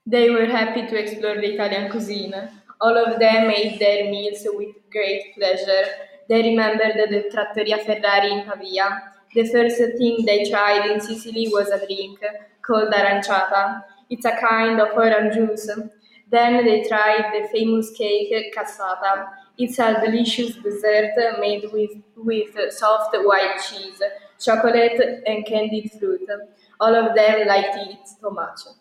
They were happy to explore the Italian cuisine. All of them ate their meals with great pleasure. They remembered the Trattoria Ferrari in Pavia. The first thing they tried in Sicily was a drink called aranciata. It's a kind of orange juice. Then they tried the famous cake cassata. It's a delicious dessert made with soft white cheese, chocolate, and candied fruit. All of them liked it so much.